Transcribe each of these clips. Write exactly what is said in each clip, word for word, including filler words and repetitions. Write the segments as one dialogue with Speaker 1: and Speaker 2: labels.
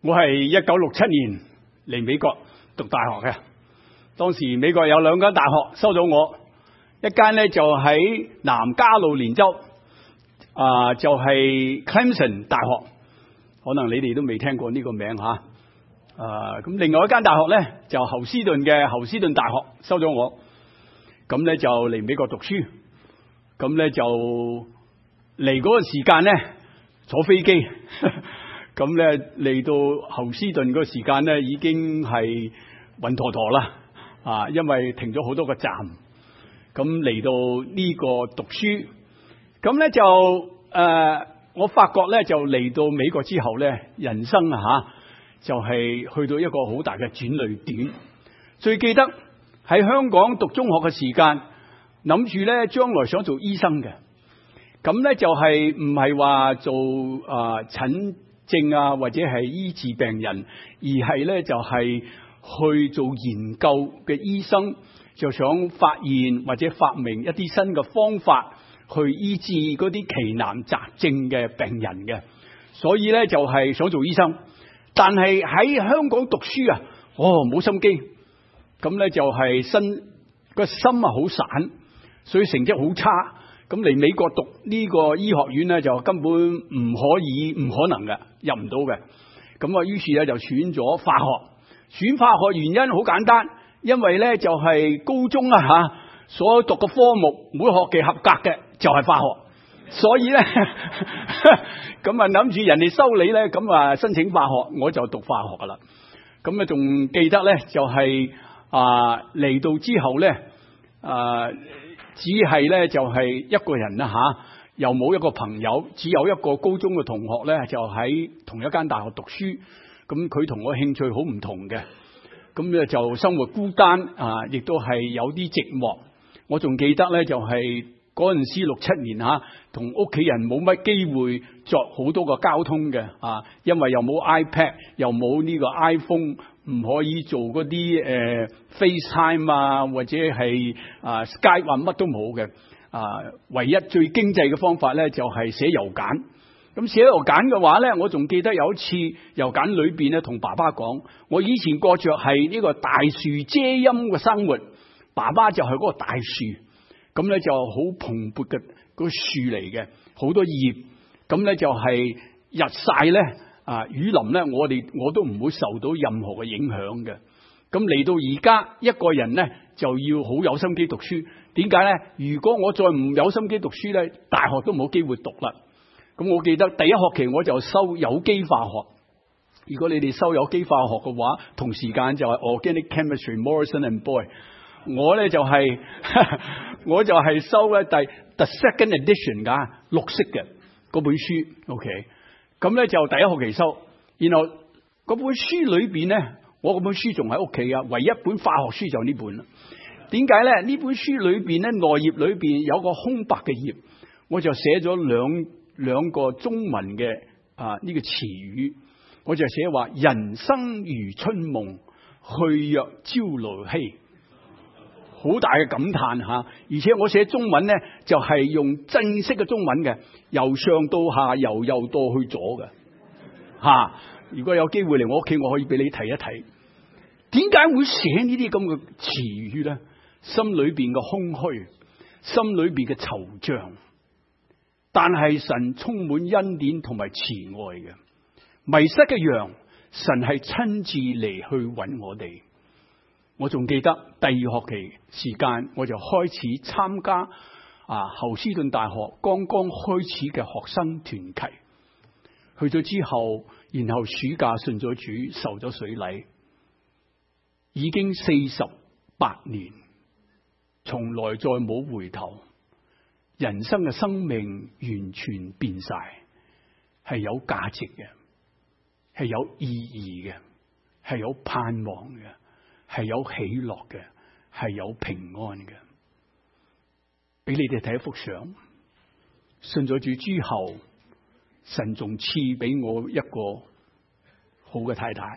Speaker 1: 我係一九六七年嚟美國讀大學嘅，當時美國有兩間大學收咗我，一間咧就喺南加路連州，啊、呃、就係、是、Clemson 大學，可能你哋都未聽過呢個名吓，啊、呃、咁另外一間大學咧就侯斯頓嘅侯斯頓大學收咗我，咁咧就嚟美國讀書，咁咧就嚟嗰個時間咧坐飛機。咁咧嚟到侯斯頓嗰個時間咧，已經係暈陀陀啦，啊，因為停咗好多個站。咁嚟到呢個讀書，咁咧就誒、呃，我發覺咧就嚟到美國之後咧，人生啊嚇，就係、是、去到一個好大嘅轉捩點。最記得喺香港讀中學嘅時間，諗住咧將來想做醫生嘅，咁咧就係唔係話做啊診症啊，或者係醫治病人，而係咧就係、是、去做研究嘅醫生，就想發現或者發明一啲新嘅方法去醫治嗰啲奇難雜症嘅病人嘅，所以咧就係、是、想做醫生，但係喺香港讀書啊，哦冇心機，咁咧就係心個心啊好散，所以成績好差。咁嚟美國讀呢個醫學院咧，就根本唔可以、唔可能嘅，入唔到嘅。咁啊，於是咧就選咗化學。選化學原因好簡單，因為咧就係高中啊吓，所讀嘅科目每學期合格嘅就係化學，所以咧咁啊諗住人哋收你咧，咁啊申請化學，我就讀化學噶啦。咁啊仲記得咧就係啊嚟到之後咧啊。只係咧就係一個人啦吓，又冇一個朋友，只有一個高中嘅同學咧就喺同一間大學讀書，咁佢同我興趣好唔同嘅，咁咧就生活孤單啊，亦都係有啲寂寞。我仲記得咧就係嗰陣時六七年吓，同屋企人冇乜機會作好多個交通嘅啊，因為又冇 iPad， 又冇呢個 iPhone。唔可以做嗰啲誒 FaceTime 啊，或者係啊 Skype 啊，乜都冇嘅啊。唯一最經濟嘅方法咧，就係寫郵簡。咁寫郵簡嘅話咧，我仲記得有一次郵簡裏邊咧，同爸爸講，我以前過着係呢個大樹遮陰嘅生活，爸爸就係嗰個大樹，咁咧就好蓬勃嘅個樹嚟嘅，好多葉，咁咧就係日曬咧。啊，雨淋咧，我哋我都唔會受到任何嘅影響嘅。咁嚟到而家，一個人咧就要好有心機讀書。點解咧？如果我再唔有心機讀書咧，大學都冇機會讀啦。咁我記得第一學期我就修有機化學。如果你哋修有機化學嘅話，同時間就係 Organic Chemistry Morrison and Boyd。我咧就係、是、我就係修咧第 The Second Edition 噶綠色嘅嗰本書。OK。咁咧就第一學期收，然後嗰本書裏邊咧，我嗰本書仲喺屋企啊，唯一本化學書就呢本啦。點解咧？呢本書裏邊咧，內頁裏邊有個空白嘅頁，我就寫咗兩兩個中文嘅啊呢個詞語，我就寫話人生如春夢，去若朝露晞，好大嘅感嘆吓。而且我寫中文咧，就係用正式嘅中文嘅，由上到下，由右到去左嘅吓。如果有機會嚟我屋企，我可以俾你睇一睇。點解會寫呢啲咁嘅詞語咧？心裏邊嘅空虛，心裏邊嘅惆悵，但係神充滿恩典同埋慈愛嘅。迷失嘅羊，神係親自嚟去揾我哋。我仲記得第二學期時間，我就開始參加啊侯斯頓大學剛剛開始嘅學生團契。去咗之後，然後暑假信咗主，受咗水禮，已經四十八年，從來再冇回頭。人生嘅生命完全變晒，係有價值嘅，係有意義嘅，係有盼望嘅，係有喜樂嘅，係有平安嘅。俾你哋睇一幅相，信咗主之後，神仲賜俾我一個好嘅太太。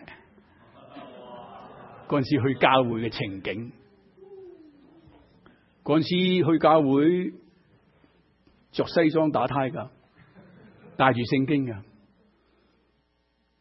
Speaker 1: 嗰陣時去教會嘅情景，嗰陣時去教會着西裝打呔噶，帶住聖經噶，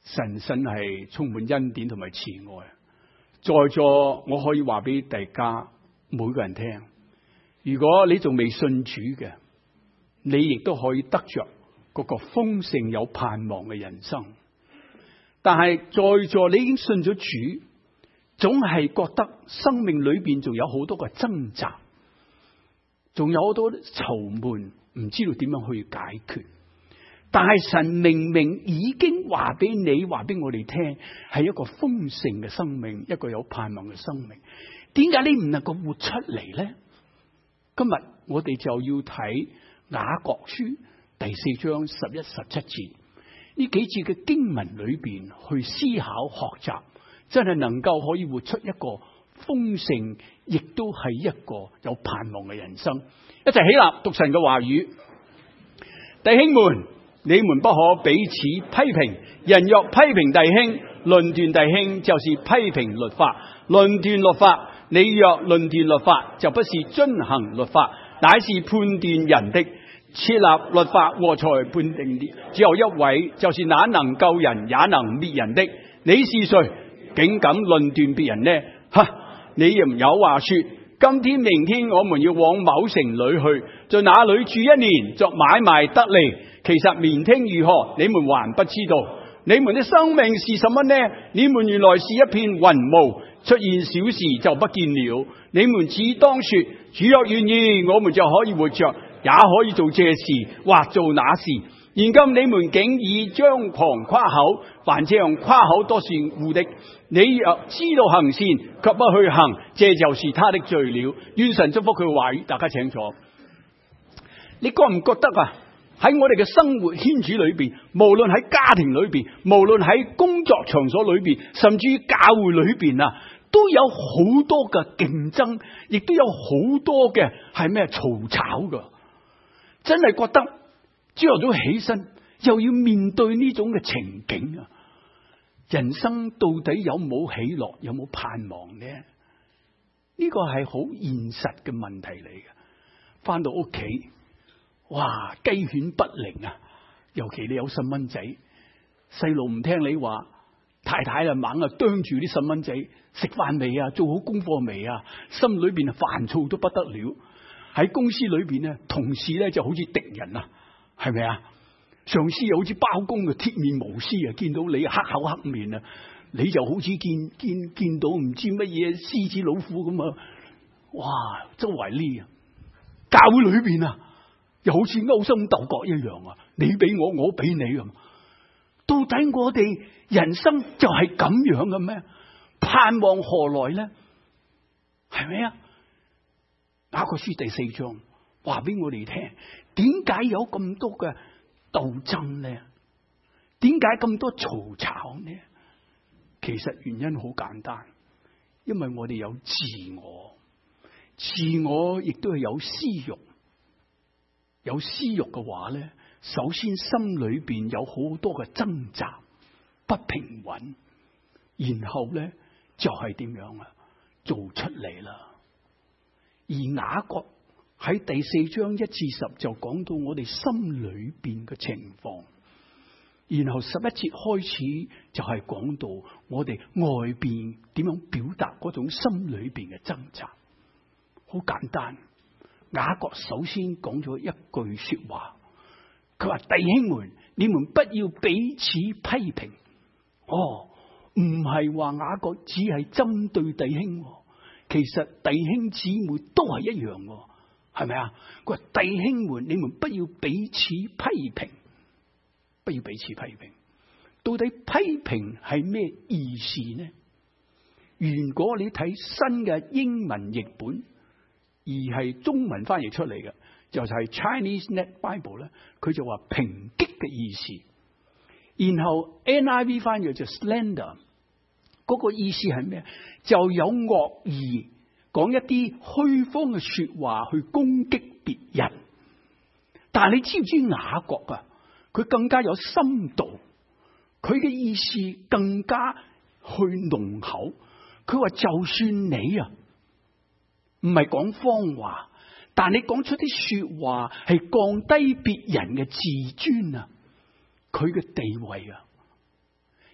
Speaker 1: 神真係充滿恩典同埋慈愛。在座我可以話俾大家每個人聽，如果你仲未信主嘅，你亦都可以得着嗰個豐盛有盼望嘅人生。但係在座你已經信咗主，總係覺得生命裏邊仲有好多嘅掙扎，仲有好多愁悶，唔知道點樣去解決。但係神明明已經話俾你話俾我哋聽，係一個豐盛嘅生命，一個有盼望嘅生命。點解你唔能夠活出嚟呢？今日我哋就要睇雅各書第四章十一、十七節呢幾節嘅經文裏邊去思考學習，真係能夠可以活出一個豐盛，亦都係一個有盼望嘅人生。一齊起立讀神嘅話語。弟兄們，你們不可彼此批評，人若批評弟兄、論斷弟兄，就是批評律法。論斷律法，你若論斷律法，就不是遵行律法，乃是判斷人的。設立律法和裁判定的只有一位，就是那能救人也能滅人的。你是誰，竟敢論斷別人呢？哈！你又有話說，今天明天我們要往某城裏去，在那裏住一年，作買賣得利。其實明天如何，你們還不知道。你們的生命是什麼呢？你們原來是一片雲霧，出現小事就不見了。你們只當說，主若願意，我們就可以活着，也可以做這事或做那事。現今你們竟以張狂誇口，凡這樣誇口都是污的。你若知道行善，卻不去行，這就是他的罪了。願神祝福佢話語，大家請坐。你覺唔覺得啊？喺我哋嘅生活圈子裏邊，無論喺家庭裏邊，無論喺工作場所裏邊，甚至於教會裏邊啊，都有好多嘅競爭，亦都有好多嘅係咩嘈吵噶。真係覺得朝頭早起身又要面對呢種嘅情景啊！人生到底有冇喜樂，有冇盼望呢？呢個係好現實嘅問題嚟嘅。翻到屋企，哇，雞犬不寧啊！尤其你有細蚊仔，細路唔聽你話，太太啊猛啊啄住啲細蚊仔，食飯未啊？做好功課未啊？心裏邊煩躁到不得了。喺公司裏邊咧，同事咧就好似敵人啊，係咪啊？上司又好似包公嘅鐵面無私啊，見到你黑口黑面啊，你就好似見見見到唔知乜嘢獅子老虎咁啊！哇，周圍呢啊，教會裏邊啊，又好似勾心鬥角一樣啊，你俾我，我俾你咁。到底我哋人生就係咁樣嘅咩？盼望何來呢？係咪啊？雅各書第四章話俾我哋聽，點解有咁多嘅鬥爭呢？點解咁多嘈吵呢？其實原因好簡單，因為我哋有自我，自我亦都係有私欲。有私欲嘅話咧，首先心裏邊有好多嘅掙扎、不平穩，然後咧就係點樣啊？做出嚟啦。而雅各喺第四章一至十就講到我哋心裏邊嘅情況，然後十一節開始就係講到我哋外邊點樣表達嗰種心裏邊嘅掙扎。好簡單，雅各首先講咗一句說話，佢話：弟兄們，你們不要彼此批評。哦，唔係話雅各只係針對弟兄。其實弟兄姊妹都係一樣，係咪啊？佢話弟兄們，你們不要彼此批評，不要彼此批評。到底批評係咩意思呢？如果你睇新嘅英文譯本，而係中文翻譯出嚟嘅，就係 Chinese Net Bible 咧，佢就話抨擊嘅意思。然後 N I V 翻譯就 slander。嗰個意思係咩？就有惡意，講一啲虛謊嘅說話去攻擊別人。但係你知唔知雅各啊？佢更加有深度，佢嘅意思更加去濃厚。佢話就算你啊，唔係講謊話，但你講出啲說話係降低別人嘅自尊啊，佢嘅地位啊。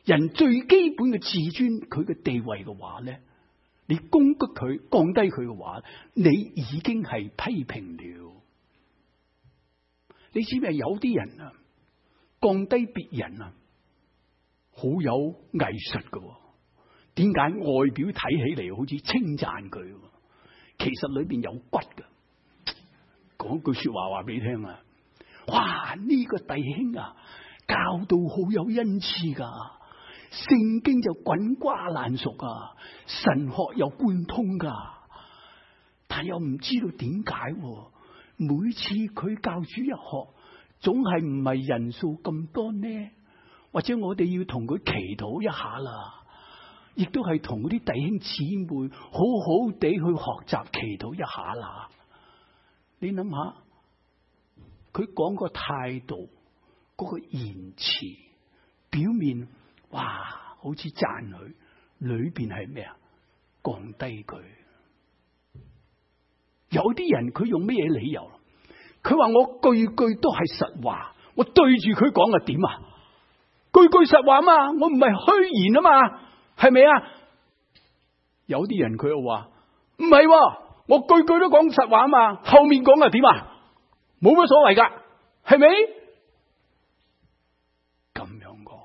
Speaker 1: 人最基本嘅自尊，佢嘅地位嘅話咧，你攻擊佢、降低佢嘅話，你已經係批評了。你知唔知有啲人啊，降低別人啊，好有藝術㗎。點解外表睇起嚟好似稱讚佢，其實裏邊有骨㗎。講句說話話俾你聽啊！哇，呢個弟兄啊，教導好有恩賜噶，聖經就滾瓜爛熟啊，神學又貫通噶，但又唔知道點解，每次佢教主日學，總係唔係人數咁多呢？或者我哋要同佢祈禱一下啦。亦都係同嗰啲弟兄姊妹好好地去學習祈禱一下啦。你諗下，佢講個態度，嗰個言辭，表面哇好似讚佢，裏邊係咩啊？降低佢。有啲人佢用咩嘢理由？佢話我句句都係實話，我對住佢講啊點啊？句句實話嘛，我唔係虛言啊嘛。係咪啊？有啲人佢又話唔係，我句句都講實話啊嘛，後面講啊點啊？冇乜所謂噶，係咪？咁樣講，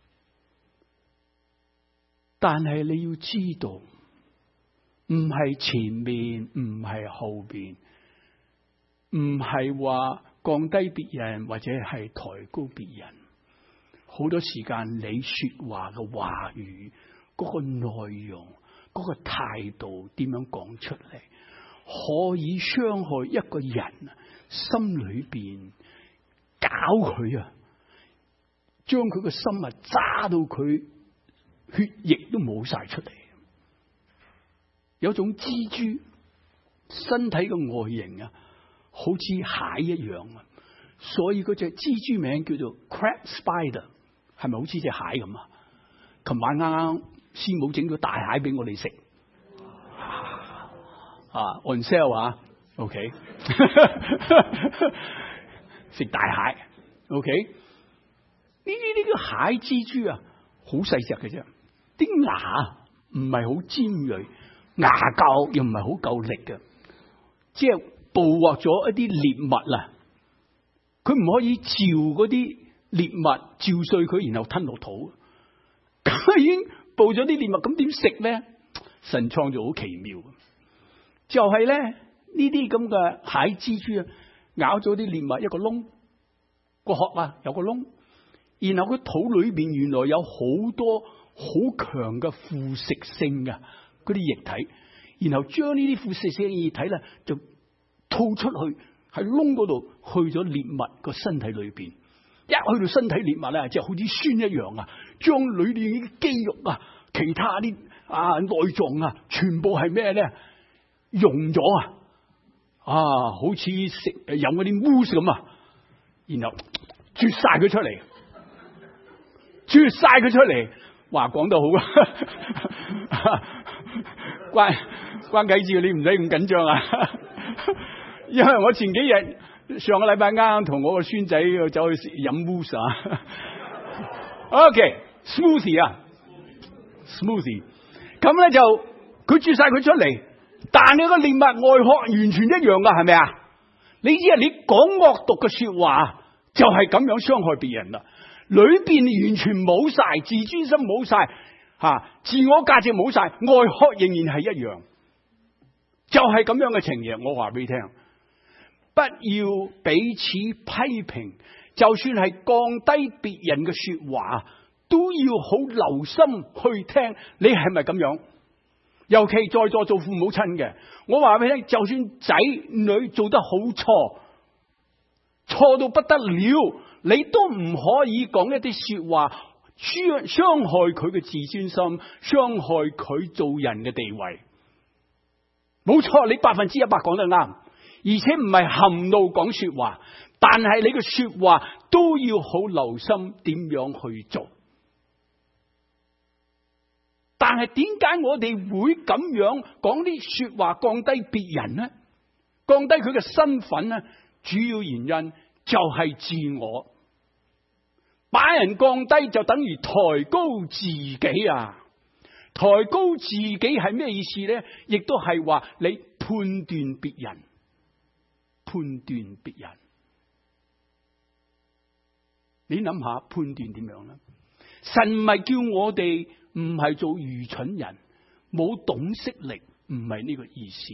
Speaker 1: 但係你要知道，唔係前面，唔係後邊，唔係話降低別人或者係抬高別人。好多時間你說話嘅話語，嗰個內容，嗰個態度點樣講出嚟，可以傷害一個人心裏邊，搞佢啊，將佢個心啊揸到佢血液都冇晒出嚟。有種蜘蛛身體嘅外形啊，好似蟹一樣啊，所以嗰隻蜘蛛名叫做 crab spider。係咪好似隻蟹咁啊？琴晚啱啱師母整咗大蟹俾我哋食，啊 on sale 啊 ，OK， 食大蟹 ，OK，呢啲呢個蟹蜘蛛啊，好細隻嘅啫，啲牙唔係好尖銳，牙膠又唔係好夠力嘅，即係捕獲咗一啲獵物啊，佢唔可以照嗰啲獵物照碎佢，然後吞落肚。咁已經捕咗啲獵物，咁點食咧？神創造好奇妙，就係咧呢啲咁嘅蟹蜘蛛啊，咬咗啲獵物一個窿，個殼啊有個窿，然後佢肚裏邊原來有好多好強嘅腐蝕性嘅嗰啲液體，然後將呢啲腐蝕性嘅液體咧就吐出去喺窿嗰度，去咗獵物個身體裏邊。一去到身體獵物咧，就好似酸一樣啊！將裏邊啲肌肉啊、其他啲啊內臟啊，全部係咩咧？溶咗啊！啊，好似食飲嗰啲 mousse 咁啊！然後啜晒佢出嚟，啜晒佢出嚟，話講得好啊！關關啟智，你唔使咁緊張啊！因為我前幾日。上個禮拜啱啱同我個孫仔走去飲 mousse 啊 ，OK smoothie 啊 smoothie， 咁咧就佢啜晒佢出嚟，但係個獵物外殼完全一樣噶，係咪啊？你知啊，你講惡毒嘅說話就係咁樣傷害別人啦，裏邊完全冇晒，自尊心冇晒，吓自我價值冇晒，外殼仍然係一樣，就係咁樣嘅情形。我話俾你聽。不要彼此批評，就算係降低別人嘅說話，都要好留心去聽。你係咪咁樣？尤其在座做父母親嘅，我話俾你聽，就算仔女做得好錯，錯到不得了，你都唔可以講一啲說話傷傷害佢嘅自尊心，傷害佢做人嘅地位。冇錯，你百分之一百講得啱。而且唔係含怒講說話，但係你嘅說話都要好留心點樣去做。但係點解我哋會咁樣講啲說話降低別人呢？降低佢嘅身份呢？主要原因就係自我。 把人降低就等於抬高自己啊！抬高自己係咩意思咧？亦都係話你判斷別人，判斷別人。你諗下判斷點樣咧？神唔係叫我哋唔係做愚蠢人，冇懂識力，唔係呢個意思。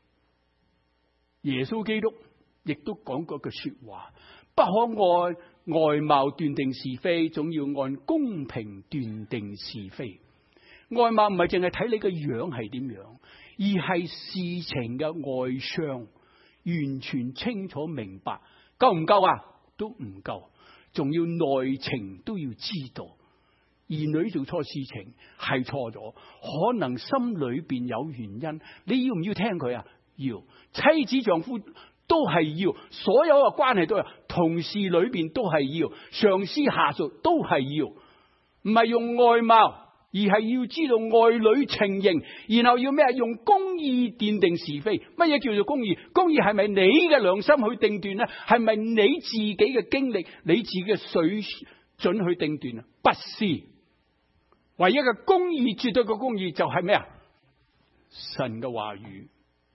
Speaker 1: 耶穌基督亦都講過句說話：不可按外貌斷定是非，總要按公平斷定是非。外貌唔係淨係睇你個樣係點樣，而係事情嘅外相，完全清楚明白。夠唔夠啊？都唔夠，仲要內情都要知道。兒女做錯事情係錯咗，可能心裏邊有原因，你要唔要聽佢啊？要。妻子丈夫都係要，所有嘅關係都係，同事裏邊都係要，上司下屬都係要，唔係用外貌，而係要知道外裏情形，然後要咩？用公義斷定是非。乜嘢叫做公義？公義係咪你嘅良心去定斷呢？係咪你自己嘅經歷、你自己嘅水準去定斷啊？不是，唯一嘅公義、絕對嘅公義就係咩啊？神嘅話語，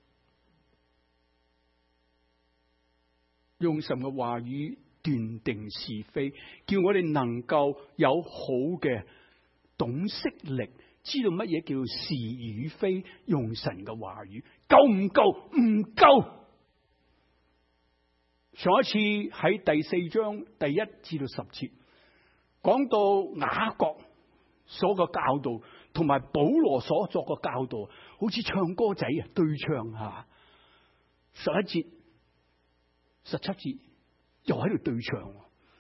Speaker 1: 用神嘅話語斷定是非，叫我哋能夠有好嘅懂識力，知道乜嘢叫是與非。用神嘅話語夠唔夠？唔夠。上一次喺第四章第一至到十節講到雅各所個教導，同埋保羅所作嘅教導，好似唱歌仔啊，對唱吓。十一節、十七節又喺度對唱。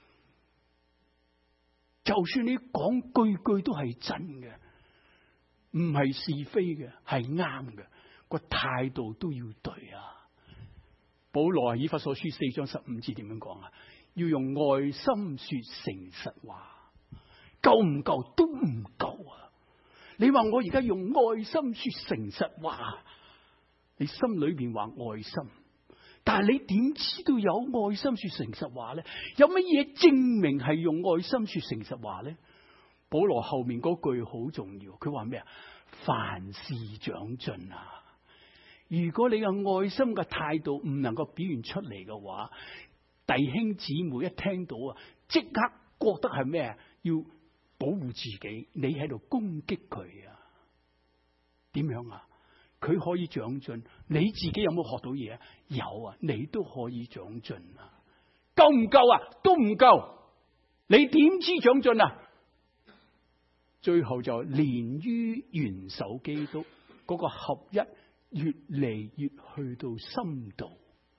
Speaker 1: 就算你講句句都係真嘅，唔係是非嘅，係啱嘅，個態度都要對啊！保羅以弗所書四章十五節點樣講啊？要用愛心說誠實話，夠唔夠？都唔夠啊！你話我而家用愛心說誠實話，你心裏邊話愛心，但係你點知道有愛心說誠實話咧？有乜嘢證明係用愛心說誠實話咧？保羅後面嗰句好重要，佢話咩啊？凡事長進啊！如果你嘅愛心嘅態度唔能夠表現出嚟嘅話，弟兄姊妹一聽到啊，即刻覺得係咩啊？要保護自己，你喺度攻擊佢啊？點樣啊？佢可以長進，你自己有冇學到嘢啊？有啊，你都可以長進啊！夠唔夠啊？都唔夠，你點知長進啊？最後就連於元首基督嗰個合一，越嚟越去到深度。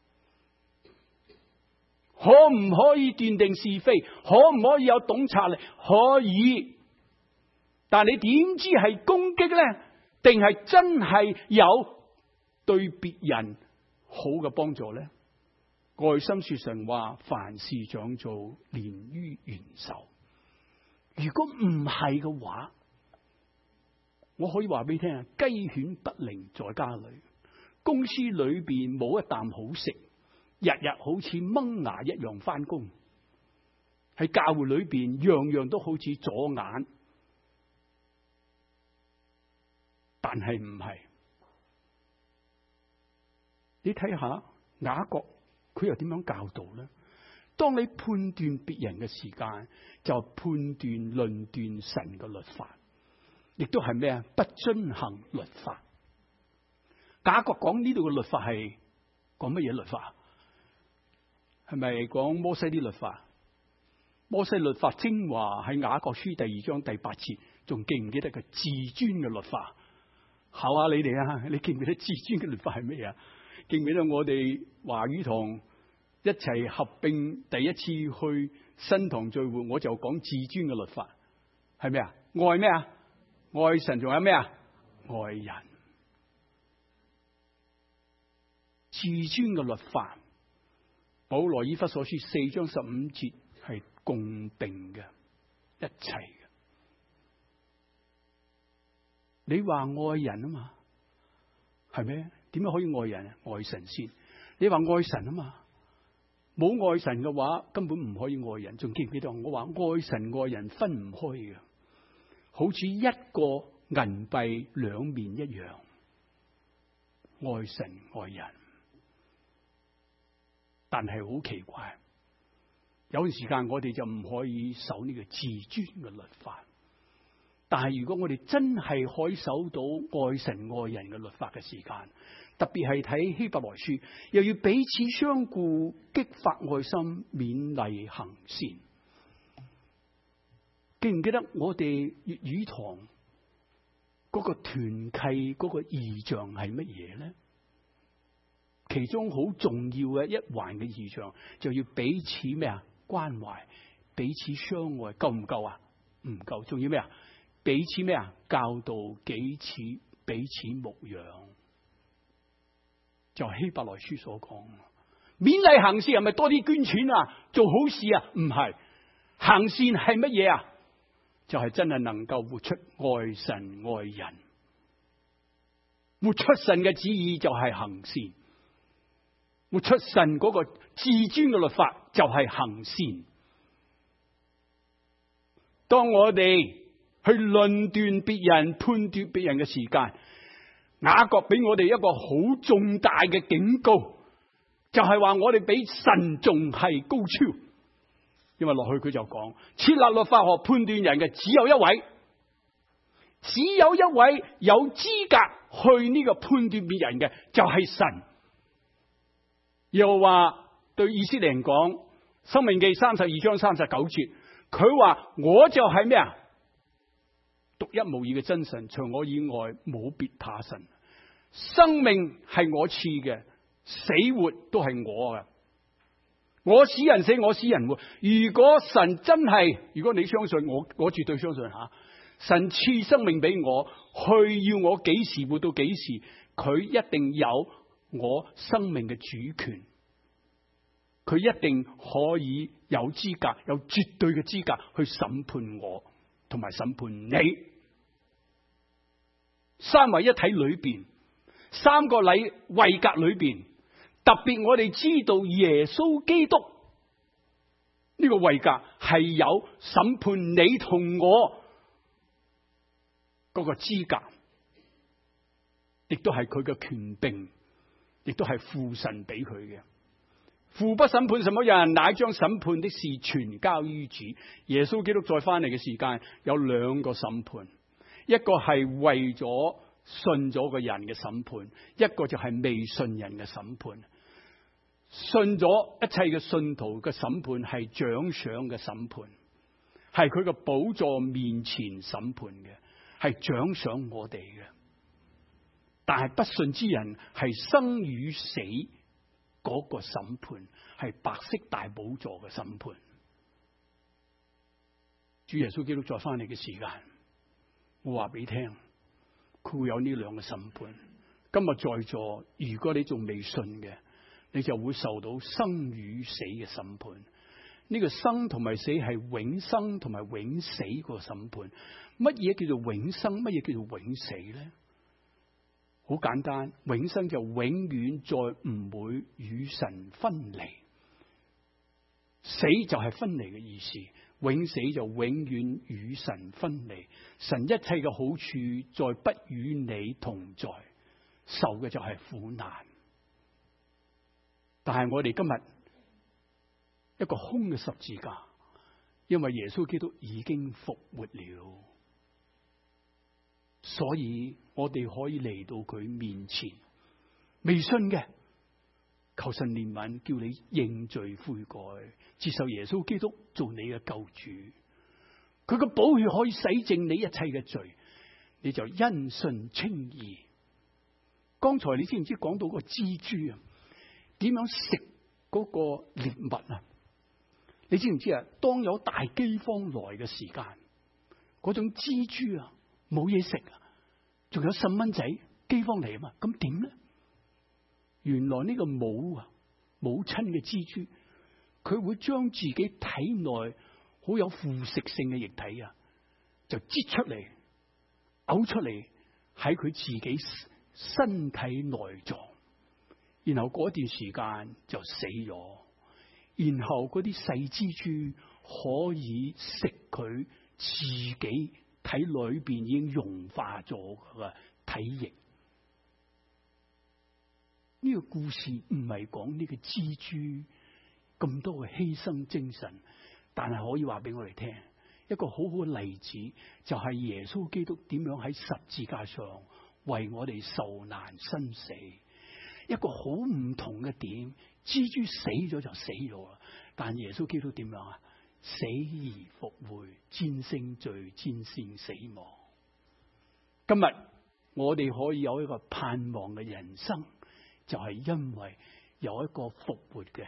Speaker 1: 可唔可以斷定是非？可唔可以有洞察力？可以，但你點知係攻擊咧？定係真係有對別人好嘅幫助咧？愛心說神話，凡事長造，連於元首。如果唔係嘅話，我可以話俾你聽啊，雞犬不寧在家裏，公司裏邊冇一啖好食，日日好似掹牙一樣翻工，喺教會裏邊樣樣都好似左眼，但係唔係。你睇下雅各佢又點樣教導咧？當你判斷別人嘅時間，就判斷論斷神嘅律法，亦都係咩啊？不遵行律法。雅各講呢度嘅律法係講乜嘢律法？係咪講摩西啲律法？摩西律法精華喺雅各書第二章第八節，仲記唔記得個至尊嘅律法？考下你哋啊！你記唔記得至尊嘅律法係咩啊？記唔記得我哋華語堂一齊合併第一次去新堂聚會，我就講至尊嘅律法係咩啊？愛咩啊？愛神，仲有咩啊？愛人。至尊嘅律法，保羅以弗所書四章十五節係共定嘅，一齊嘅。你話愛人啊嘛，係咩？點樣可以愛人啊？愛神先。你話愛神啊嘛， 冇愛神嘅話，根本唔可以愛人。仲記唔記得我話愛神愛人分唔開嘅，好似一個銀幣兩面一樣，愛神愛人。但係好奇怪，有段時間我哋就唔可以守呢個至尊嘅律法。但係如果我哋真係可以守到愛神愛人嘅律法嘅時間，特別係睇希伯來書，又要彼此相顧，激發愛心，勉勵行善。記唔記得我哋粵語堂嗰個團契嗰個異象係乜嘢咧？其中好重要嘅一環嘅異象，就要彼此咩啊？關懷，彼此相愛，夠唔夠啊？唔夠，仲要咩啊？彼此咩啊？教導彼此，彼此牧養，就係希伯來書所講。勉勵行善係咪多啲捐錢啊？做好事啊？唔係，行善係乜嘢啊？就係、是、真係能夠活出愛神愛人，活出神嘅旨意就係行善，活出神嗰個至尊嘅律法就係行善。當我哋去論斷別人、判斷別人嘅時間，雅各俾我哋一個好重大嘅警告，就係話我哋比神仲係高超。因為落去佢就講，設立律法學判斷人嘅只有一位，只有一位有資格去呢個判斷別人嘅就係神。又話對以色列人講，申命記三十二章三十九節，佢話我就係咩啊？獨一無二嘅真神，除我以外冇別他神。生命係我賜嘅，死活都係我嘅。我使人死，我使人活。如果神真係，如果你相信我，我絕對相信吓。神賜生命俾我，去要我幾時活到幾時，佢一定有我生命嘅主權。佢一定可以有資格，有絕對嘅資格去審判我，同埋審判你。三位一體裏邊，三個禮位格裏邊，特別我哋知道耶穌基督呢個位格係有審判你同我嗰個資格，亦都係佢嘅權柄，亦都係父神俾佢嘅。父不審判什麼人，乃將審判的事全交於主。耶穌基督再翻嚟嘅時間有兩個審判，一個係為咗信咗嘅人嘅審判，一個就係未信人嘅審判。信咗一切嘅信徒嘅審判係獎賞嘅審判，係佢嘅寶座面前審判嘅，係獎賞我哋嘅。但係不信之人係生與死嗰個審判，係白色大寶座嘅審判。主耶穌基督再翻嚟嘅時間，我話俾你聽，佢會有呢兩個審判。今日在座，如果你仲未信嘅，你就會受到生與死嘅審判。呢個生同埋死係永生同埋永死個審判。乜嘢叫做永生？乜嘢叫做永死咧？好簡單，永生就永遠再唔會與神分離，死就係分離嘅意思。永死就永遠與神分離，神一切嘅好處再不與你同在，受嘅就係苦難。但係我哋今日一個空嘅十字架，因為耶穌基督已經復活了，所以我哋可以嚟到佢面前。未信嘅，求神憐憫，叫你認罪悔改，接受耶穌基督做你嘅救主。佢嘅寶血可以洗淨你一切嘅罪，你就因信稱義。剛才你知唔知講到個蜘蛛啊？點樣食嗰個獵物啊？你知唔知啊？當有大饑荒來嘅時間，嗰種蜘蛛啊冇嘢食啊，仲有細蚊仔饑荒嚟啊嘛，咁點咧？原來呢個母啊母親嘅蜘蛛，佢會將自己體內好有腐蝕性嘅液體啊，就擠出嚟，嘔出嚟喺佢自己身體內臟。然後嗰段時間就死咗， 然後嗰啲細蜘蛛可以食佢自己體裏邊已經融化咗嘅體液。呢個故事唔係講呢個蜘蛛咁多嘅犧牲精神，但係可以話俾我哋聽一個好好嘅例子，就係耶穌基督點樣喺十字架上為我哋受難生死。一個好唔同嘅點，蜘蛛死咗就死咗啦，但耶穌基督點樣啊？死而復活，戰勝罪，戰勝死亡。今日我哋可以有一個盼望嘅人生，就係因為有一個復活嘅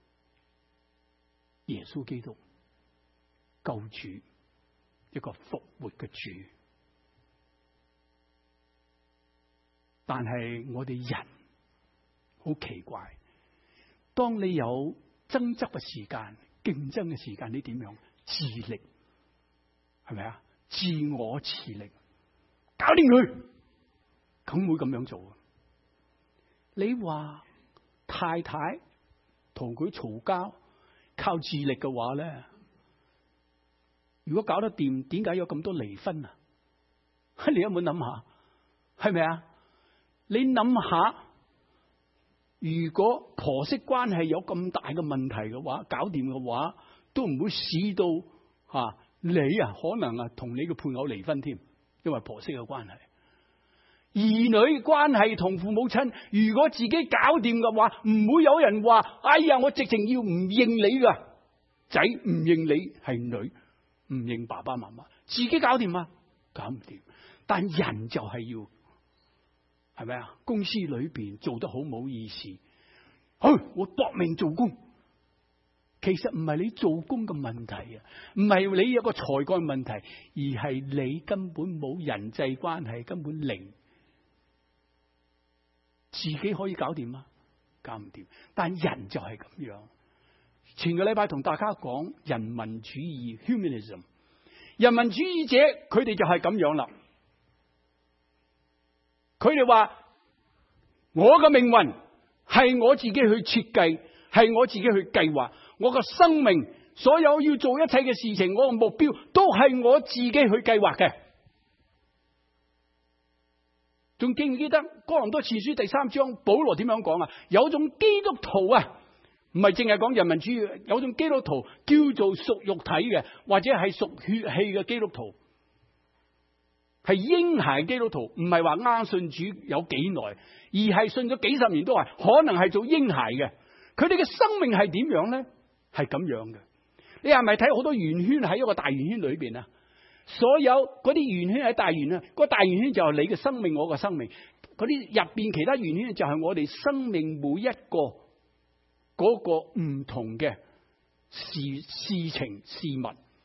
Speaker 1: 耶穌基督救主，一個復活嘅主。但係我哋人好奇怪，當你有爭執嘅時間、競爭嘅時間，你點樣？自力，係咪啊？自我自力，搞掂佢，咁會咁樣做。你話太太同佢嘈交，靠自力嘅話咧，如果搞得掂，點解有咁多離婚啊？你有冇諗下？係咪啊？你諗下，如果婆媳關係有咁大嘅問題嘅話，搞掂嘅話，都唔會使到吓、啊、你啊，可能啊同你嘅配偶離婚添，因為婆媳嘅關係。兒女關係同父母親，如果自己搞掂嘅話，唔會有人話：哎呀，我直情要唔認你噶仔，唔認你係女，唔認爸爸媽媽，自己搞掂啊，搞唔掂。但人就係要，係咪啊？公司裏邊做得好冇意思，去我搏命做工。其實唔係你做工嘅問題啊，唔係你有個才幹問題，而係你根本冇人際關係，根本零。自己可以搞掂啊，搞唔掂。但人就係咁樣。前個禮拜同大家講人民主義 humanism， 人民主義者佢哋就係咁樣啦。佢哋話我嘅命運係我自己去設計，係我自己去計劃，我嘅生命所有要做一切嘅事情，我嘅目標都係我自己去計劃嘅。仲記唔記得哥林多前書第三章保羅點樣講啊？有種基督徒啊，唔係淨係講人民主義，有種基督徒叫做屬肉體嘅，或者係屬血氣嘅基督徒，係嬰孩基督徒，唔係話啱信主有幾耐，而係信咗幾十年都係，可能係做嬰孩嘅。佢哋嘅生命係點樣咧？係咁樣嘅。你係咪睇好多圓圈喺一個大圓圈裏邊啊？所有嗰啲圓圈喺大圓圈，個大圓圈就係你嘅生命，我嘅生命。嗰啲入邊其他圓圈就係我哋生命每一個嗰個唔同嘅事事情事物，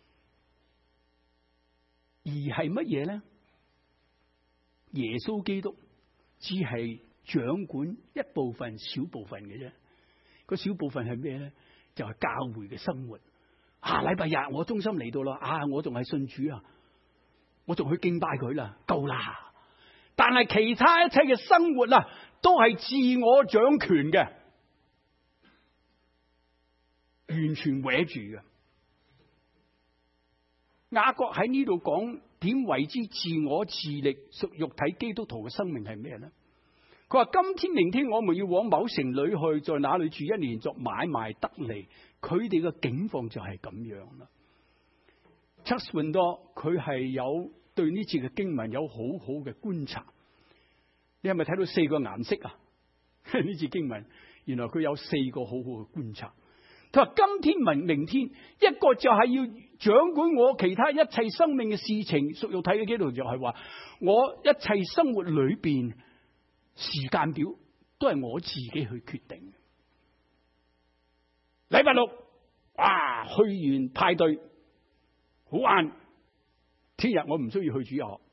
Speaker 1: 而係乜嘢咧？耶穌基督只係掌管一部分小部分嘅啫。個小部分係咩咧？就係教會嘅生活。啊，禮拜日我中心嚟到啦，啊，我仲係信主啊，我仲去敬拜佢啦，夠啦。但係其他一切嘅生活啊，都係自我掌權嘅，完全搲住嘅。雅各喺呢度講點為之自我自力屬肉體基督徒嘅生命係咩咧？佢話今天明天我們要往某城裏去，在那裏住一年作買賣得利。佢哋嘅境況就係咁樣啦。查士文多佢係有對呢次嘅經文有好好嘅觀察。你係咪睇到四個顏色啊？呢次經文原來佢有四個好好嘅觀察。佢話今天明明天，一個就係要掌管我其他一切生命嘅事情，屬肉體嘅基督徒就係話我一切生活裏邊時間表都係我自己去決定。禮拜六，哇，去完派對好晏，聽日我唔需要去主日學。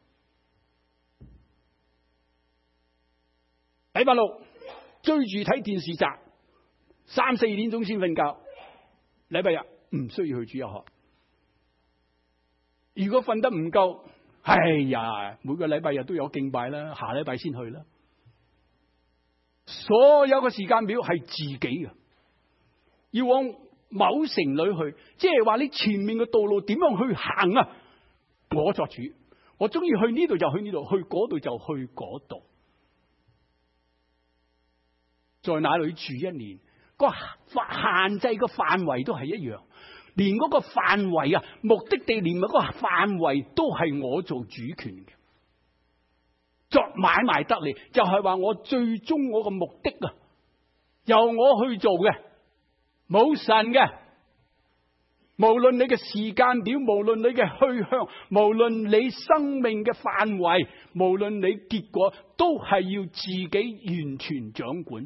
Speaker 1: 禮拜六追住睇電視集，三四點鐘先瞓覺。禮拜日唔需要去主日學。如果瞓得唔夠，哎呀，每個禮拜日都有敬拜啦，下禮拜先去啦。所有嘅時間表係自己嘅，要往某城裏去，即係話你前面嘅道路點樣去行啊？我作主，我中意去呢度就去呢度，去嗰度就去嗰度，在那裏住一年，個限制個範圍都係一樣，連嗰個範圍啊，目的地連嗰個範圍都係我做主權嘅。作買賣得嚟，就係話我最終我個目的啊，由我去做嘅，冇神嘅。無論你嘅時間表，無論你嘅去向，無論你生命嘅範圍，無論你結果，都係要自己完全掌管。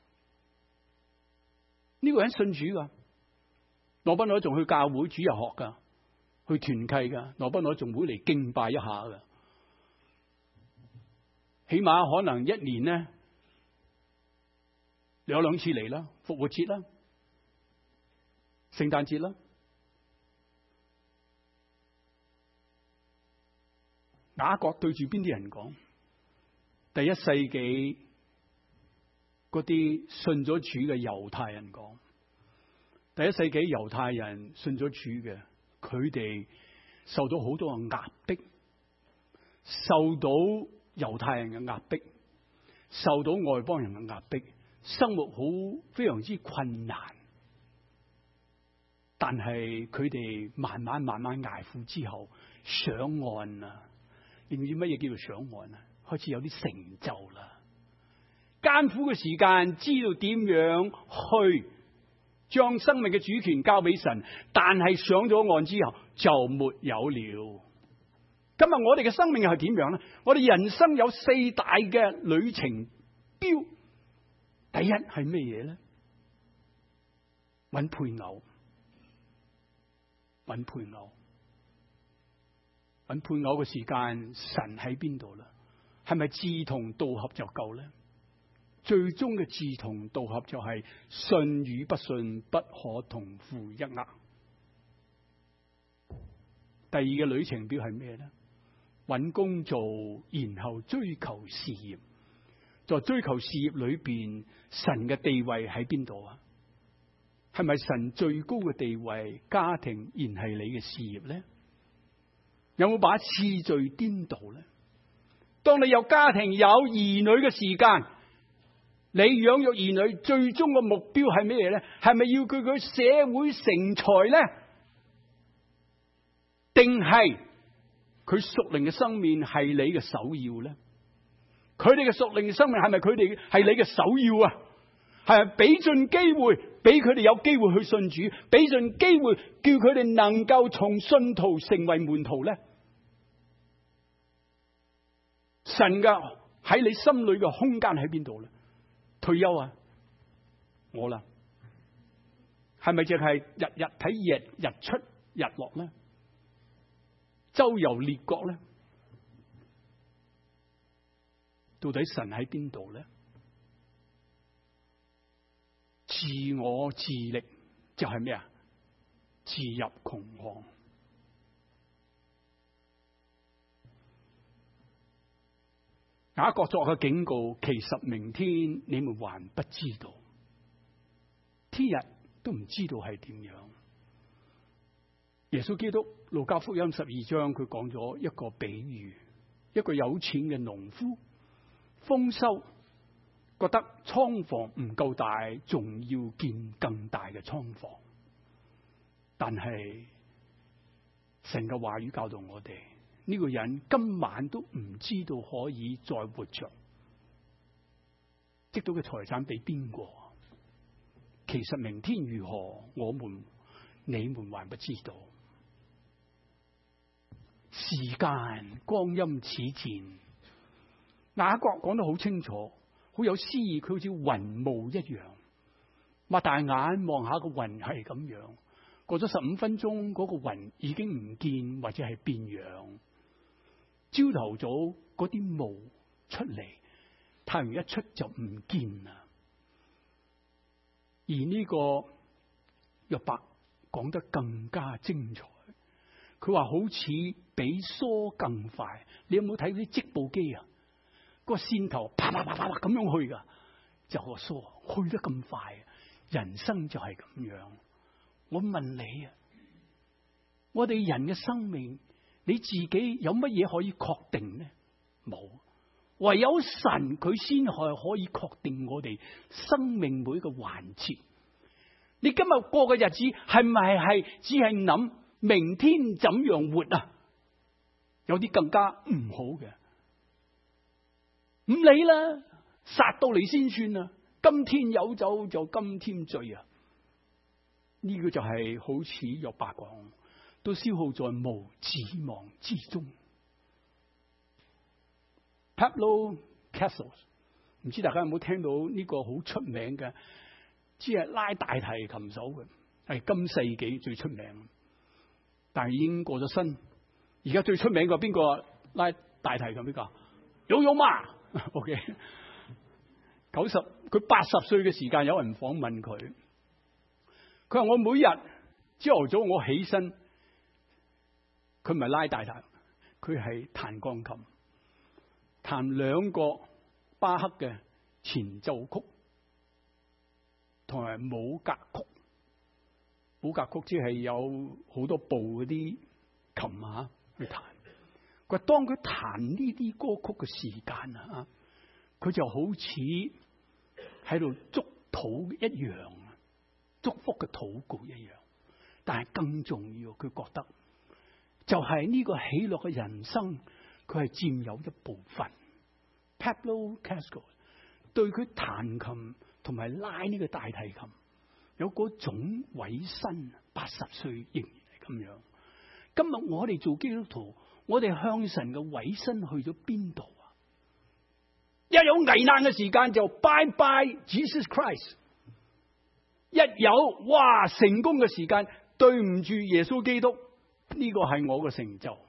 Speaker 1: 呢個人信主噶，羅賓羅仲去教會主日學噶，去團契噶，羅賓羅仲會嚟敬拜一下噶。起碼可能一年呢兩兩次嚟啦，復活節啦，聖誕節啦。雅各對住邊啲人講？第一世紀嗰啲信咗主嘅猶太人講，第一世紀猶太人信咗主嘅，佢哋受到好多嘅壓迫，受到猶太人嘅壓迫，受到外邦人嘅壓迫，生活好非常之困難。但係佢哋慢慢慢慢捱苦之後上岸啦。你唔知乜嘢叫做上岸啊？開始有啲成就啦。艱苦嘅時間，知道點樣去將生命嘅主權交俾神，但係上咗岸之後就沒有了。今日我哋嘅生命又係點樣咧？我哋人生有四大嘅旅程標。第一係咩嘢咧？揾配偶，揾配偶。揾配偶嘅時間，神喺邊度啦？係咪志同道合就夠咧？最終嘅志同道合就係信與不信不可同負一軛。第二個旅程表係咩咧？揾工做，然後追求事業。在追求事業裏邊，神嘅地位喺邊度啊？係咪神最高嘅地位？家庭然係你嘅事業咧？有冇把次序顛倒咧？當你有家庭有兒女嘅時間，你養育兒女最終嘅目標係咩咧？係咪要佢佢社會成才咧？定係佢屬靈嘅生命係你嘅首要咧？佢哋嘅屬靈嘅生命係咪佢哋係你嘅首要啊？係咪俾盡機會俾佢哋有機會去信主，俾盡機會叫佢哋能夠從信徒成為門徒咧？神嘅喺你心裏嘅空間喺邊度咧？退休啊，我啦，係咪淨係日日睇日日出日落咧？周遊列國咧？到底神喺邊度咧？自我自力就係咩啊？自入窮巷。雅各作嘅警告，其實明天你們還不知道，聽日都唔知道係點樣。耶穌基督路加福音十二章，佢講咗一個比喻，一個有錢嘅農夫豐收，覺得倉房唔夠大，仲要建更大嘅倉房。但係神嘅話語教導我哋，呢個人今晚都唔知道可以再活着，積到嘅財產俾邊個？其實明天如何，我們你們還不知道。時間光陰似箭，雅各講得好清楚，好有詩意。佢好似雲霧一樣，擘大眼望下個雲係咁樣，過咗十五分鐘，嗰個雲已經唔見或者係變樣。朝頭早嗰啲霧出嚟，太陽一出就唔見啦。而呢個約伯講得更加精彩，佢話好似比梭更快。你有冇睇啲織布機啊？個線頭啪啪啪啪咁樣去噶，就個梭去得咁快。人生就係咁樣， 我問你啊，我哋人嘅生命，你自己有乜嘢可以確定呢？冇，唯有神佢先係可以確定我哋生命每一個環節。你今日過嘅日子係咪係只係諗明天怎樣活啊？有啲更加唔好嘅，唔理啦，殺到你先算啊！今天有酒就今天醉啊！呢、這個就係好似約伯講，都消耗在無指望之中。Pablo Casals， 唔知大家有冇聽到呢個好出名嘅，只係拉大提琴手嘅，係今世紀最出名，但係已經過咗身。而家最出名嘅邊個拉大提琴？邊個？有有嘛 ？OK， 九十佢八十歲嘅時間，有人訪問佢，佢話我每日朝頭早我起身，佢唔係拉大提，佢係彈鋼琴，彈兩個巴赫嘅前奏曲，同埋舞格曲。舞格曲即係有好多部嗰啲琴啊。去彈，佢當佢彈呢啲歌曲嘅時間啊，佢就好似喺度祝禱一樣，祝福嘅禱告一樣。但係更重要，佢覺得就係呢個喜樂嘅人生，佢係佔有一部分。Pablo Casals 對佢彈琴同埋拉呢個大提琴有嗰種委身，八十歲仍然係咁樣。今日我哋做基督徒，我哋向神嘅委身去咗邊度啊？一有危難嘅時間就拜拜 Jesus Christ， 一有哇成功嘅時間，對唔住耶穌基督，呢個係我嘅成就。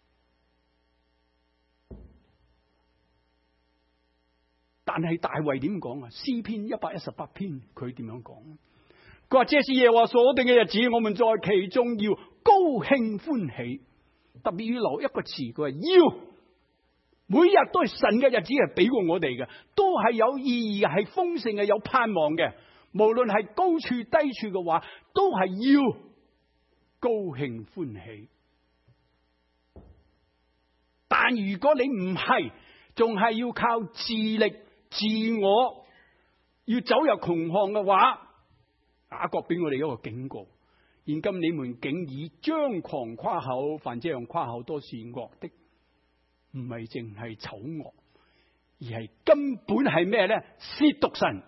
Speaker 1: 但係大衛點講啊？詩篇一百一十八篇佢點樣講？佢話這是耶和華所定嘅日子，我們在其中要高興歡喜。特別要留一個詞，佢話要，每日都係神嘅日子，係俾過我哋嘅，都係有意義嘅，係豐盛嘅，有盼望嘅。無論係高處低處嘅話，都係要高興歡喜。但如果你唔係，仲係要靠自力自我，要走入窮巷嘅話，雅各俾我哋一個警告：現今你們竟以張狂誇口，凡這樣誇口都是惡的，唔係淨係醜惡，而係根本係咩咧？褻瀆神。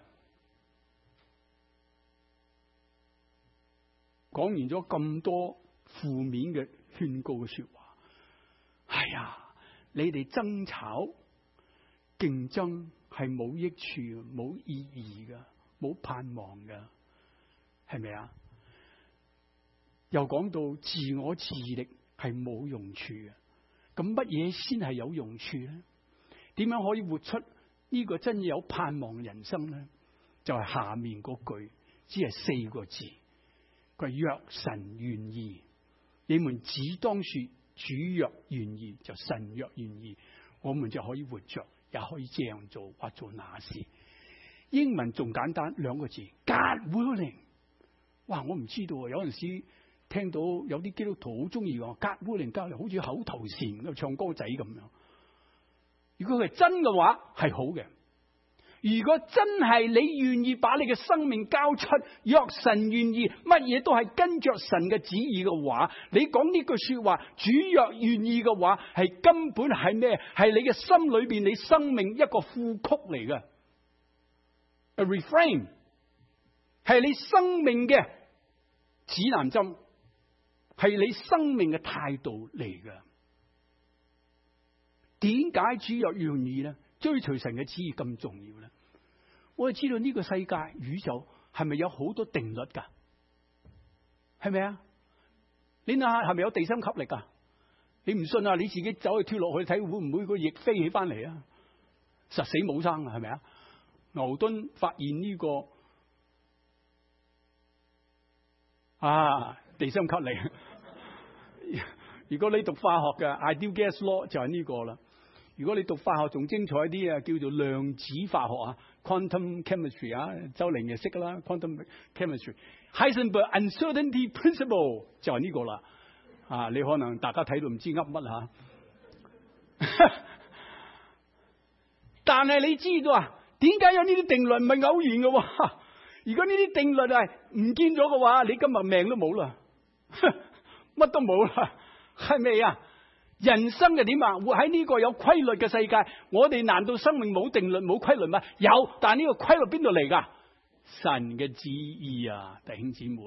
Speaker 1: 講完咗咁多負面嘅勸告嘅說話，哎呀，你哋爭吵競爭係冇益處、冇意義噶、冇盼望噶。係咪啊？又講到自我自力係冇用處嘅，咁乜嘢先係有用處咧？點樣可以活出呢個真有盼望嘅人生咧？就係、是、下面嗰句，只係四個字，佢話若神願意，你們只當說主若願意，就神若願意，我們就可以活着，也可以這樣做或做那事。英文仲簡單，兩個字 God willing。哇！我唔知道啊，有陣時聽到有啲基督徒好中意話 God willing， God willing，好似口頭禪咁唱歌仔咁樣。如果佢係真嘅話，係好嘅。如果真係你願意把你嘅生命交出，若神願意，乜嘢都係跟着神嘅旨意嘅話，你講呢句說話，主若願意嘅話，係根本係咩？係你嘅心裏邊，你生命一個副曲嚟嘅 ，a refrain， 係你生命嘅指南針，係你生命嘅態度嚟嘅。點解主若願意咧？追隨神嘅旨意咁重要咧？我哋知道呢個世界宇宙係咪有好多定律噶？係咪啊？你諗下係咪有地心吸力噶？你唔信啊？你自己走去跳落去睇，會唔會個翼飛起翻嚟啊？實死冇生啊？係咪啊？牛頓發現呢個啊地心吸力。如果你讀化學嘅 ideal gas law 就係呢個啦。 如果你讀化學仲精彩啲啊，叫做量子化學啊 ，quantum chemistry 啊，周玲就識噶啦 ，quantum chemistry。Heisenberg uncertainty principle 就係呢個啦。啊，你可能大家睇到唔知噏乜嚇。但係你知道啊，點解有呢啲定律唔係偶然嘅喎？如果呢啲定律係唔見咗嘅話，你今日命都冇啦，乜都冇啦，係咪啊？人生嘅點啊？活喺呢個有規律嘅世界，我哋難道生命冇定律冇規律咩？有，但係呢個規律邊度嚟噶？神嘅旨意啊，弟兄姊妹，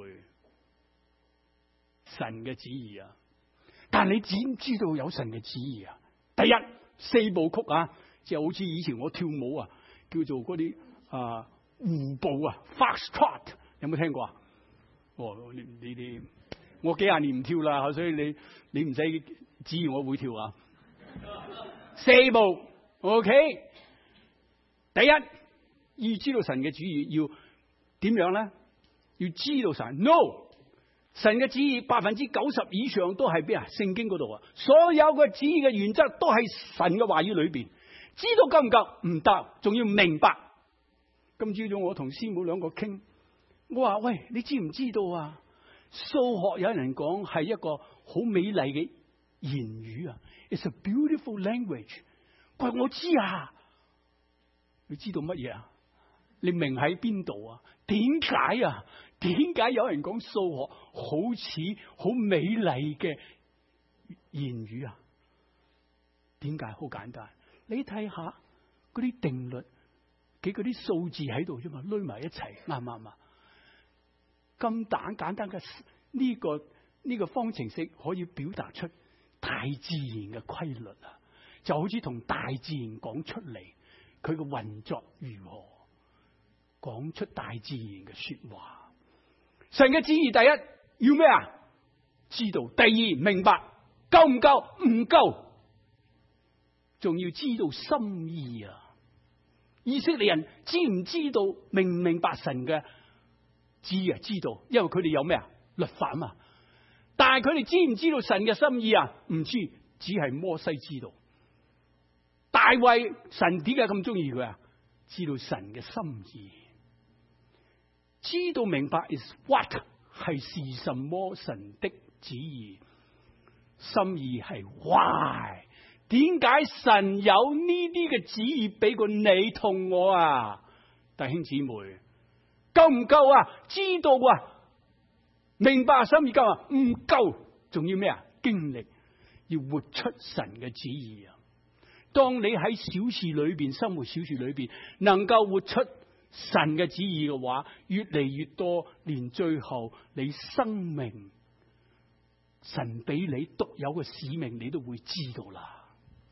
Speaker 1: 神嘅旨意啊！但係你知唔知道有神嘅旨意啊？第一，四部曲啊，即係好似以前我跳舞啊，叫做嗰啲啊互步啊 ，fast trot， 有冇聽過啊？哦，呢呢啲我幾廿年唔跳啦，所以你你唔使指意我會跳啊。四步 ，OK。第一，要知道神嘅旨意，要點樣咧？要知道神 ，no。神嘅旨意百分之九十以上都係邊啊？聖經嗰度啊，所有嘅旨意嘅原則都係神嘅話語裏邊。知道夠唔夠？唔得，仲要明白。今朝早我同師母兩個傾，我話喂，你知唔知道啊？數學有人講係一個好美麗嘅言語啊 ，It's a beautiful language。佢話我知啊，你知道乜嘢啊？你明喺邊度啊？點解啊？點解有人講數學好似好美麗嘅言語啊？點解？好簡單，你睇下嗰啲定律，幾嗰啲數字喺度啫嘛，攏埋一齊，啱唔啱啊？咁簡簡單嘅呢個呢個方程式可以表達出大自然嘅規律啊，就好似同大自然講出嚟，佢嘅運作如何，講出大自然嘅說話。神嘅旨意第一要咩啊？知道。第二明白，夠唔夠？唔夠，仲要知道心意啊！以色列人知唔知道明唔明白神嘅旨意啊？知道，因為佢哋有咩啊？律法嘛。但係佢哋知唔知道神嘅心意啊？唔知，只係摩西知道。大衛，神點解咁中意佢啊？知道神嘅心意。知道明白 is what 係是什麼神的旨意，心意係 why， 點解神有呢啲嘅旨意俾過你同我啊？弟兄姊妹，夠唔夠啊？知道啊，明白心意夠啊？唔夠，仲要咩啊？經歷，要活出神嘅旨意啊！當你喺小事裏邊生活，小事裏邊能夠活出神嘅旨意嘅話，越嚟越多，連最後你生命神俾你獨有嘅使命，你都會知道啦。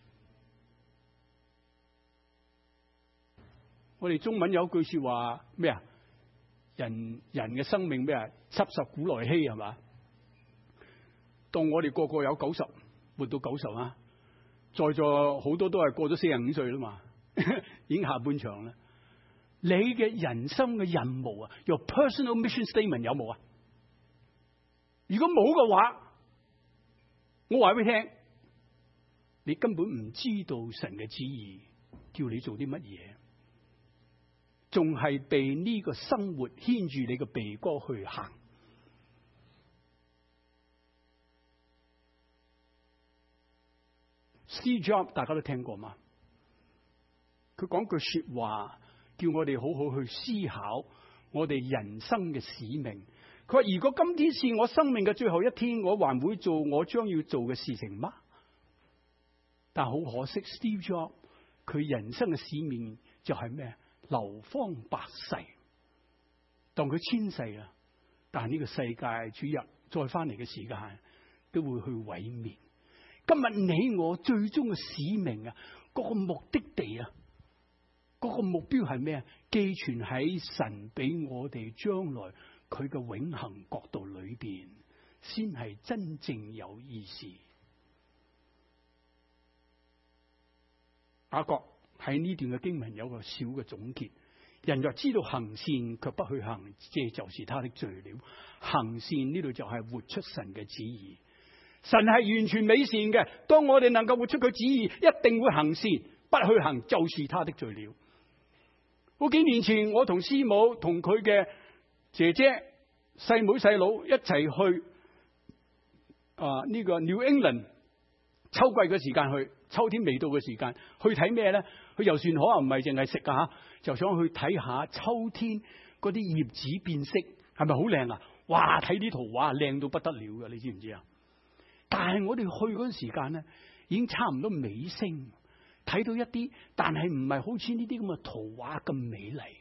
Speaker 1: 我哋中文有句說話咩啊？人人嘅生命咩啊？七十古來稀係嘛？當我哋個個有九十，活到九十啊！在座好多都係過咗四十五歲啦嘛，已經下半場啦。你嘅人生嘅任務啊 ，your personal mission statement 有冇啊？如果冇嘅話，我話俾你聽，你根本唔知道神嘅旨意，叫你做啲乜嘢，仲係被呢個生活牽住你嘅鼻哥去行。Steve Jobs 大家都聽過嘛？佢講句說話，叫我哋好好去思考我哋人生嘅使命。佢話：如果今天是我生命嘅最後一天，我還會做我將要做嘅事情嗎？但好可惜 ，Steve Jobs 佢人生嘅使命就係咩？流芳百世。當佢千世啦，但係呢個世界主日再翻嚟嘅時間，都會去毀滅。今日你我最終嘅使命啊，嗰個目的地啊，嗰個目標係咩啊？寄存喺神俾我哋將來佢嘅永恆國度裏邊，先係真正有意思。雅各喺呢段嘅經文有個小嘅總結：人若知道行善卻不去行，這就是他的罪了。行善呢度就係活出神嘅旨意。 神係完全美善嘅，當我哋能夠活出佢旨意，一定會行善，不去行就是他的罪了。好幾年前，我同師母同佢嘅姐姐、細妹、細佬一齊去啊呢個 New England， 秋季嘅時間去，秋天未到嘅時間去睇咩咧？去遊船河啊，唔係淨係食啊吓，就想去睇下秋天嗰啲葉子變色，係咪好靚啊？哇！睇啲圖畫靚到不得了嘅，你知唔知啊？但係我哋去嗰陣時間咧，已經差唔多尾聲，睇到一啲，但係唔係好似呢啲咁嘅圖畫咁美麗。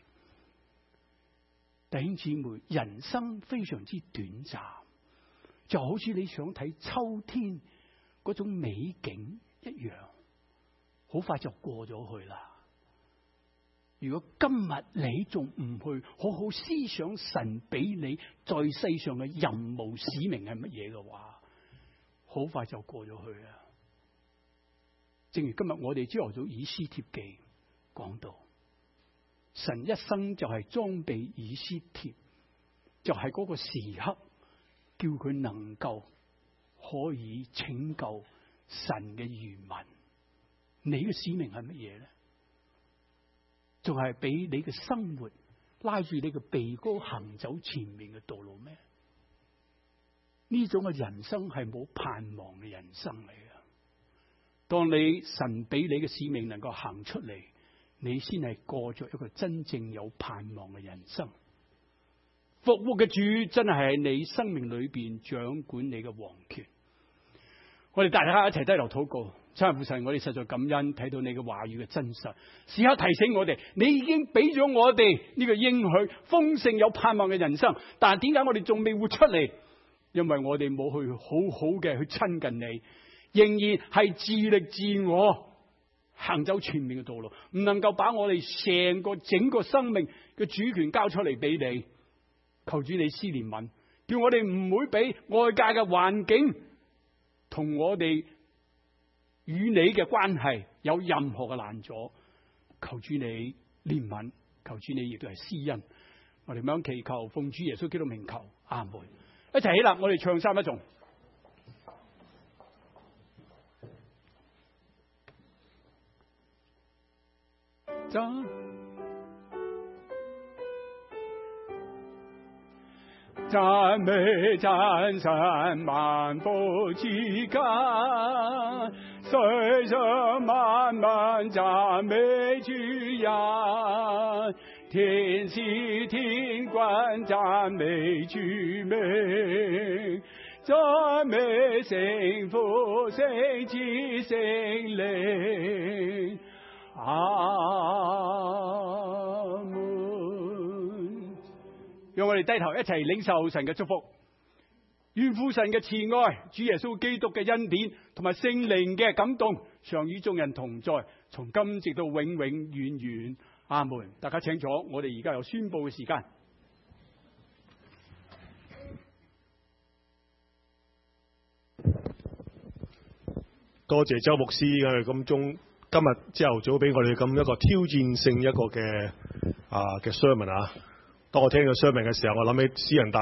Speaker 1: 弟兄姊妹，人生非常之短暫，就好似你想睇秋天嗰種美景一樣，好快就過咗去啦。如果今日你仲唔去好好思想神俾你在世上嘅任務使命係乜嘢嘅話，好快就過咗去啊！正如今日我哋朝頭早以斯帖記講到，神一生就係裝備以斯帖，就係嗰個時刻叫佢能夠可以拯救神嘅餘民。你嘅使命係乜嘢咧？仲係俾你嘅生活拉住你嘅鼻哥行走前面嘅道路咩？呢種嘅人生係冇盼望嘅人生嚟嘅。當你神俾你嘅使命能夠行出嚟，你先係過咗一個真正有盼望嘅人生。復活嘅主真係喺你生命裏邊掌管你嘅王權。我哋大家一齊低頭禱告，親愛父神，我哋實在感恩睇到你嘅話語嘅真實，時刻提醒我哋，你已經俾咗我哋呢個應許豐盛有盼望嘅人生，但係點解我哋仲未活出嚟？因為我哋冇去好好嘅去親近你，仍然係自力自我行走前面嘅道路，唔能夠把我哋成個整個生命嘅主權交出嚟俾你。求主你施憐憫，叫我哋唔會俾外界嘅環境同我哋與你嘅關係有任何嘅攔阻。求主你憐憫，求主你亦都係施恩。我哋咁樣祈求，奉主耶穌基督名求，阿門。一齊起立，我哋唱三一頌。讚美讚神萬福之家，世上萬萬讚美主人，天使天君讚美主名，讚美聖父聖子聖靈，阿門。讓我哋低頭一齊領受神嘅祝福，願父神嘅慈愛、主耶穌基督嘅恩典同埋聖靈嘅感動，常與眾人同在，從今直到永永遠遠。阿門。大家請坐，我哋而家有宣布嘅時間。
Speaker 2: 多謝周牧師嘅咁中，今日朝頭早俾我哋咁一個挑戰性一個嘅啊嘅 sermon 啊。當我聽到 sermon 嘅時候，我諗起詩人大